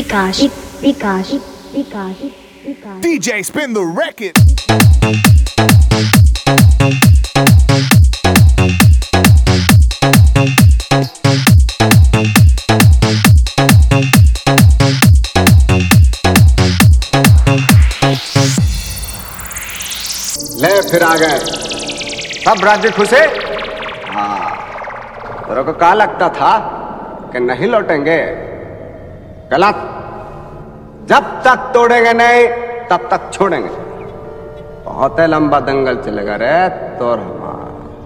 DJ spin the record. ले फिर आ गए सब राज्य खुशे। हाँ, तेरे को क्या लगता था कि नहीं लौटेंगे? गलत। जब तक तोड़ेंगे नहीं तब तक छोड़ेंगे। बहुत लंबा दंगल चलेगा रे तोर हमारा।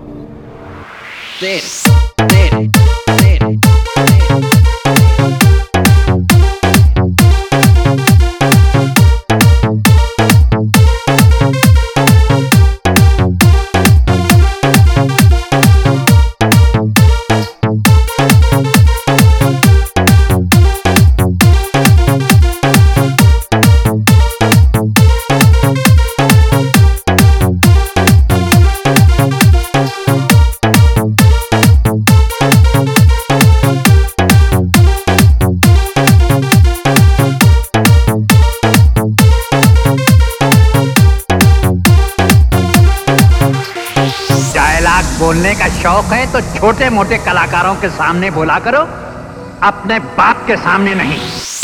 बोलने का शौक है तो छोटे मोटे कलाकारों के सामने बोला करो, अपने बाप के सामने नहीं।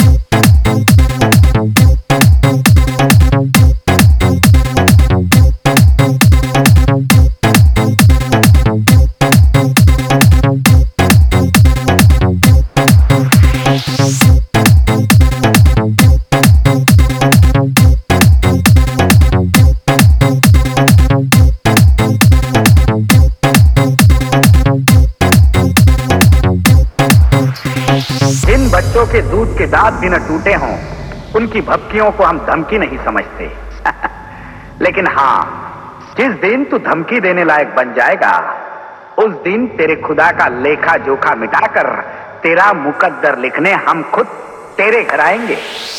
बच्चों के दूध के दांत भी न टूटे हों, उनकी भपकियों को हम धमकी नहीं समझते। लेकिन हाँ, जिस दिन तू धमकी देने लायक बन जाएगा, उस दिन तेरे खुदा का लेखा जोखा मिटाकर तेरा मुकद्दर लिखने हम खुद तेरे घर आएंगे।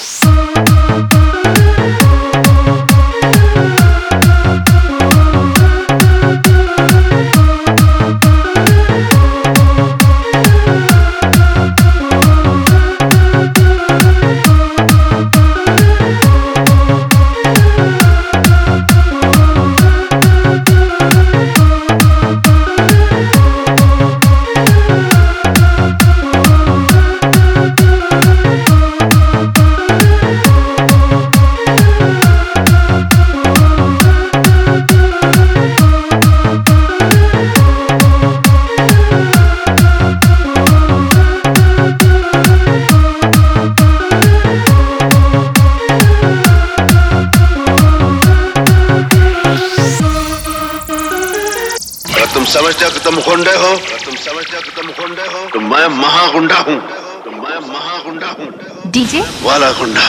समझते हो कि तुम गुंडे हो, तो मैं महागुंडा हूँ, डीजे वाला गुंडा।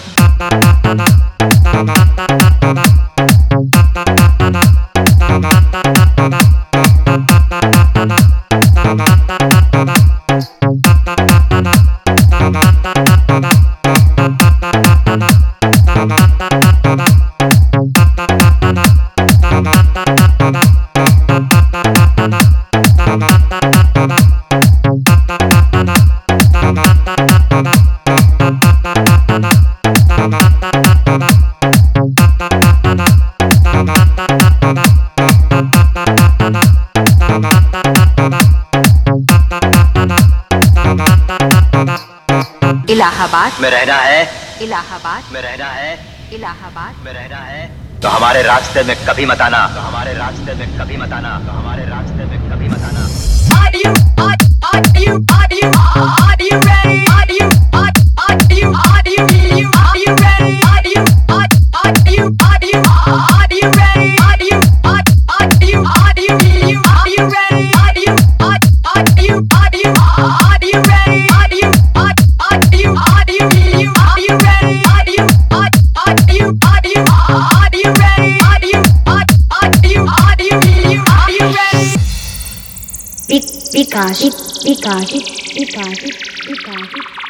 इलाहाबाद में रहना है, इलाहाबाद में रहना है, इलाहाबाद में रहना है, तो हमारे रास्ते में कभी मत आना, तो हमारे रास्ते में कभी मत आना, तो हमारे रास्ते में कभी मत आना। Pikachu.